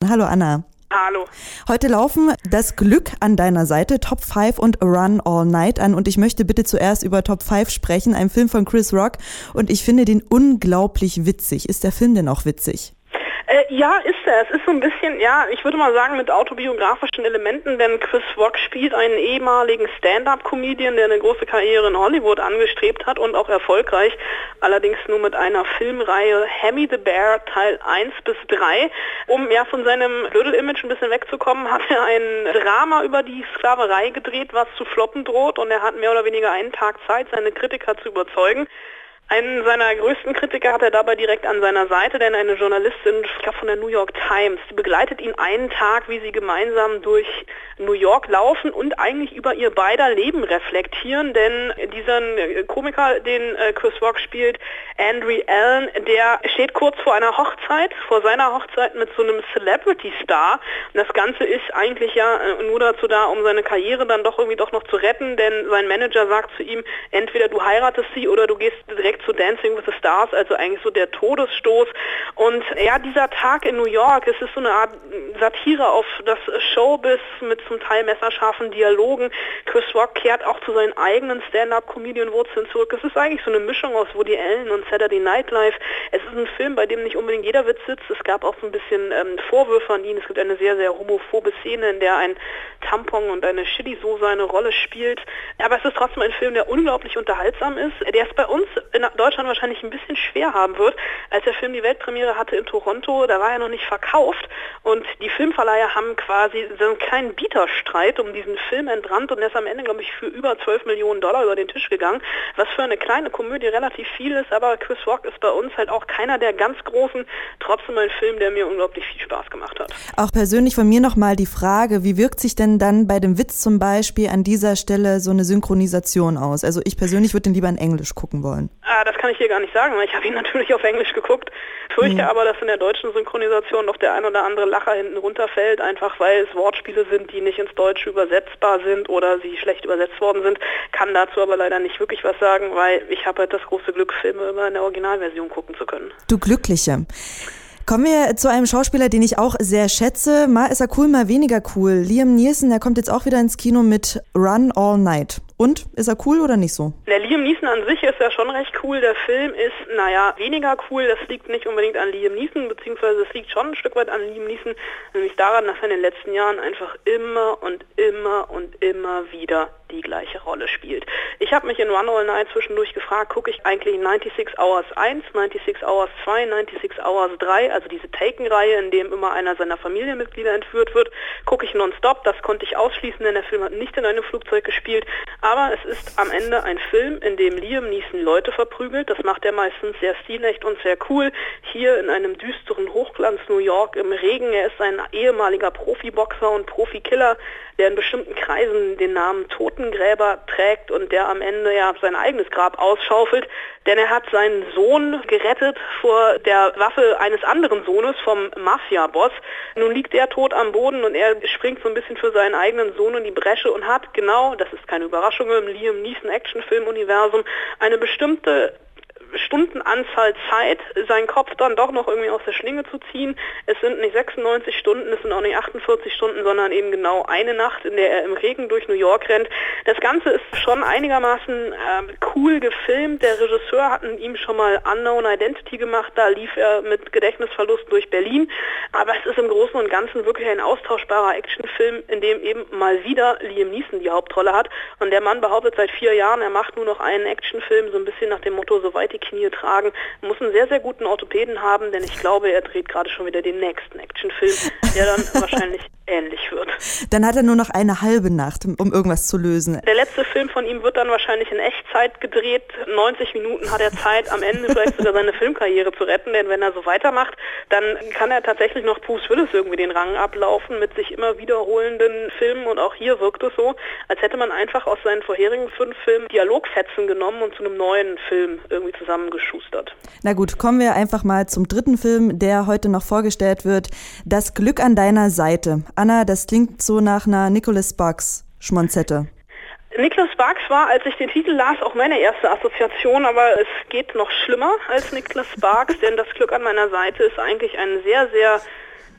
Hallo Anna. Hallo. Heute laufen Das Glück an deiner Seite, Top 5 und Run All Night an. Und ich möchte bitte zuerst über Top 5 sprechen, ein Film von Chris Rock. Und ich finde den unglaublich witzig. Ist der Film denn auch witzig? Ja, ist er. Es ist so ein bisschen, ich würde mal sagen, mit autobiografischen Elementen, denn Chris Rock spielt einen ehemaligen Stand-up-Comedian, der eine große Karriere in Hollywood angestrebt hat und auch erfolgreich, allerdings nur mit einer Filmreihe Hemi the Bear Teil 1 bis 3. Um von seinem Blödel-Image ein bisschen wegzukommen, hat er ein Drama über die Sklaverei gedreht, was zu floppen droht, und er hat mehr oder weniger einen Tag Zeit, seine Kritiker zu überzeugen. Einen seiner größten Kritiker hat er dabei direkt an seiner Seite, denn eine Journalistin, ich glaube von der New York Times, die begleitet ihn einen Tag, wie sie gemeinsam durch New York laufen und eigentlich über ihr beider Leben reflektieren, denn dieser Komiker, den Chris Rock spielt, Andrew Allen, der steht kurz vor einer Hochzeit, vor seiner Hochzeit mit so einem Celebrity-Star, und das Ganze ist eigentlich nur dazu da, um seine Karriere dann doch noch zu retten, denn sein Manager sagt zu ihm, entweder du heiratest sie oder du gehst direkt zu Dancing with the Stars, also eigentlich so der Todesstoß. Und dieser Tag in New York, es ist so eine Art Satire auf das Showbiz mit zum Teil messerscharfen Dialogen. Chris Rock kehrt auch zu seinen eigenen Stand-up-Comedian-Wurzeln zurück. Es ist eigentlich so eine Mischung aus Woody Allen und Saturday Night Live. Es ist ein Film, bei dem nicht unbedingt jeder Witz sitzt. Es gab auch so ein bisschen Vorwürfe an ihn. Es gibt eine sehr, sehr homophobe Szene, in der ein Tampon und eine Chili-Soße eine Rolle spielt. Aber es ist trotzdem ein Film, der unglaublich unterhaltsam ist. Der ist bei uns in Deutschland wahrscheinlich ein bisschen schwer haben wird. Als der Film die Weltpremiere hatte in Toronto, da war er noch nicht verkauft, und die Filmverleiher haben quasi so einen kleinen Bieterstreit um diesen Film entbrannt, und der ist am Ende, glaube ich, für über $12 Millionen über den Tisch gegangen, was für eine kleine Komödie relativ viel ist, aber Chris Rock ist bei uns halt auch keiner der ganz Großen, trotzdem ein Film, der mir unglaublich viel Spaß gemacht hat. Auch persönlich von mir nochmal die Frage, wie wirkt sich denn dann bei dem Witz zum Beispiel an dieser Stelle so eine Synchronisation aus? Also ich persönlich würde den lieber in Englisch gucken wollen. Das kann ich hier gar nicht sagen, weil ich habe ihn natürlich auf Englisch geguckt. Fürchte aber, dass in der deutschen Synchronisation noch der ein oder andere Lacher hinten runterfällt, einfach weil es Wortspiele sind, die nicht ins Deutsche übersetzbar sind oder sie schlecht übersetzt worden sind. Kann dazu aber leider nicht wirklich was sagen, weil ich habe halt das große Glück, Filme immer in der Originalversion gucken zu können. Du Glückliche. Kommen wir zu einem Schauspieler, den ich auch sehr schätze. Mal ist er cool, mal weniger cool. Liam Neeson, der kommt jetzt auch wieder ins Kino mit Run All Night. Und, ist er cool oder nicht so? Der Liam Neeson an sich ist ja schon recht cool. Der Film ist, weniger cool. Das liegt nicht unbedingt an Liam Neeson, beziehungsweise es liegt schon ein Stück weit an Liam Neeson, nämlich daran, dass er in den letzten Jahren einfach immer und immer und immer wieder die gleiche Rolle spielt. Ich habe mich in Run All Night zwischendurch gefragt, gucke ich eigentlich 96 Hours 1, 96 Hours 2, 96 Hours 3, also diese Taken-Reihe, in dem immer einer seiner Familienmitglieder entführt wird, gucke ich nonstop. Das konnte ich ausschließen, denn der Film hat nicht in einem Flugzeug gespielt. Aber es ist am Ende ein Film, in dem Liam Neeson Leute verprügelt. Das macht er meistens sehr stilecht und sehr cool. Hier in einem düsteren Hochglanz New York im Regen. Er ist ein ehemaliger Profiboxer und Profikiller, der in bestimmten Kreisen den Namen Totengräber trägt und der am Ende sein eigenes Grab ausschaufelt. Denn er hat seinen Sohn gerettet vor der Waffe eines anderen Sohnes vom Mafia-Boss. Nun liegt er tot am Boden und er springt so ein bisschen für seinen eigenen Sohn in die Bresche und hat genau, das ist keine Überraschung im Liam Neeson Actionfilm-Universum, eine bestimmte Stundenanzahl Zeit, seinen Kopf dann doch noch irgendwie aus der Schlinge zu ziehen. Es sind nicht 96 Stunden, es sind auch nicht 48 Stunden, sondern eben genau eine Nacht, in der er im Regen durch New York rennt. Das Ganze ist schon einigermaßen cool gefilmt. Der Regisseur hat ihm schon mal Unknown Identity gemacht, da lief er mit Gedächtnisverlust durch Berlin. Aber es ist im Großen und Ganzen wirklich ein austauschbarer Actionfilm, in dem eben mal wieder Liam Neeson die Hauptrolle hat. Und der Mann behauptet seit 4 Jahren, er macht nur noch einen Actionfilm, so ein bisschen nach dem Motto, soweit die Knie tragen. Man muss einen sehr, sehr guten Orthopäden haben, denn ich glaube, er dreht gerade schon wieder den nächsten Actionfilm, der dann wahrscheinlich ähnlich wird. Dann hat er nur noch eine halbe Nacht, um irgendwas zu lösen. Der letzte Film von ihm wird dann wahrscheinlich in Echtzeit gedreht. 90 Minuten hat er Zeit, am Ende vielleicht sogar seine Filmkarriere zu retten, denn wenn er so weitermacht, dann kann er tatsächlich noch Bruce Willis irgendwie den Rang ablaufen mit sich immer wiederholenden Filmen, und auch hier wirkt es so, als hätte man einfach aus seinen vorherigen 5 Filmen Dialogfetzen genommen und zu einem neuen Film irgendwie zusammengeschustert. Na gut, kommen wir einfach mal zum dritten Film, der heute noch vorgestellt wird. Das Glück an deiner Seite. Anna, das klingt so nach einer Nicholas Sparks Schmonzette. Nicholas Sparks war, als ich den Titel las, auch meine erste Assoziation, aber es geht noch schlimmer als Nicholas Sparks, denn Das Glück an meiner Seite ist eigentlich ein sehr, sehr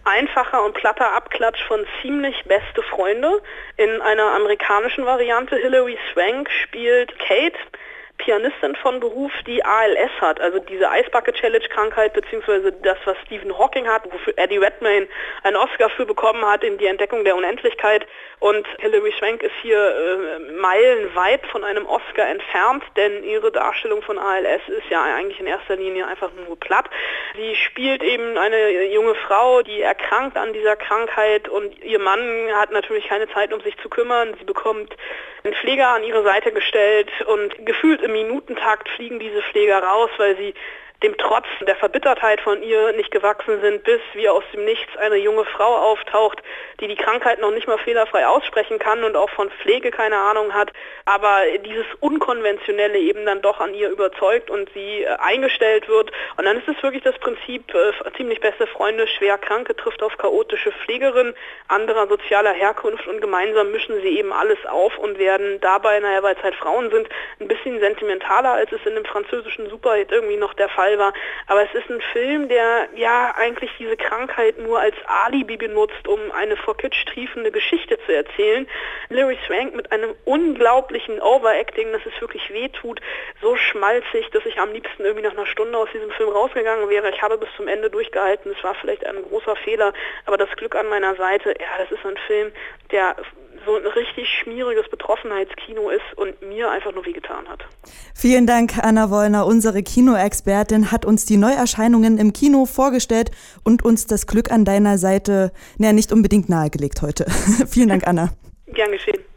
einfacher und platter Abklatsch von Ziemlich beste Freunde. In einer amerikanischen Variante, Hilary Swank spielt Kate, Pianistin von Beruf, die ALS hat, also diese Ice Bucket Challenge Krankheit, beziehungsweise das, was Stephen Hawking hat, wofür Eddie Redmayne einen Oscar für bekommen hat, in Die Entdeckung der Unendlichkeit. Und Hilary Swank ist hier meilenweit von einem Oscar entfernt, denn ihre Darstellung von ALS ist ja eigentlich in erster Linie einfach nur platt. Sie spielt eben eine junge Frau, die erkrankt an dieser Krankheit, und ihr Mann hat natürlich keine Zeit, um sich zu kümmern. Sie bekommt einen Pfleger an ihre Seite gestellt und gefühlt im Minutentakt fliegen diese Pfleger raus, weil sie dem Trotz der Verbittertheit von ihr nicht gewachsen sind, bis wie aus dem Nichts eine junge Frau auftaucht, die die Krankheit noch nicht mal fehlerfrei aussprechen kann und auch von Pflege keine Ahnung hat, aber dieses Unkonventionelle eben dann doch an ihr überzeugt und sie eingestellt wird. Und dann ist es wirklich das Prinzip, ziemlich beste Freunde, schwer Kranke trifft auf chaotische Pflegerin anderer sozialer Herkunft, und gemeinsam mischen sie eben alles auf und werden dabei, weil es halt Frauen sind, ein bisschen sentimentaler, als es in dem französischen Superhit irgendwie noch der Fall war. Aber es ist ein Film, der ja eigentlich diese Krankheit nur als Alibi benutzt, um eine vor Kitsch triefende Geschichte zu erzählen. Hilary Swank mit einem unglaublichen Overacting, dass es wirklich wehtut, so schmalzig, dass ich am liebsten irgendwie nach einer Stunde aus diesem Film rausgegangen wäre. Ich habe bis zum Ende durchgehalten, es war vielleicht ein großer Fehler, aber das Glück an meiner Seite, ja, das ist ein Film, der so ein richtig schmieriges Betroffenheitskino ist und mir einfach nur wehgetan hat. Vielen Dank, Anna Wollner. Unsere Kinoexpertin hat uns die Neuerscheinungen im Kino vorgestellt und uns das Glück an deiner Seite nicht unbedingt nahegelegt heute. Vielen Dank, Anna. Gern geschehen.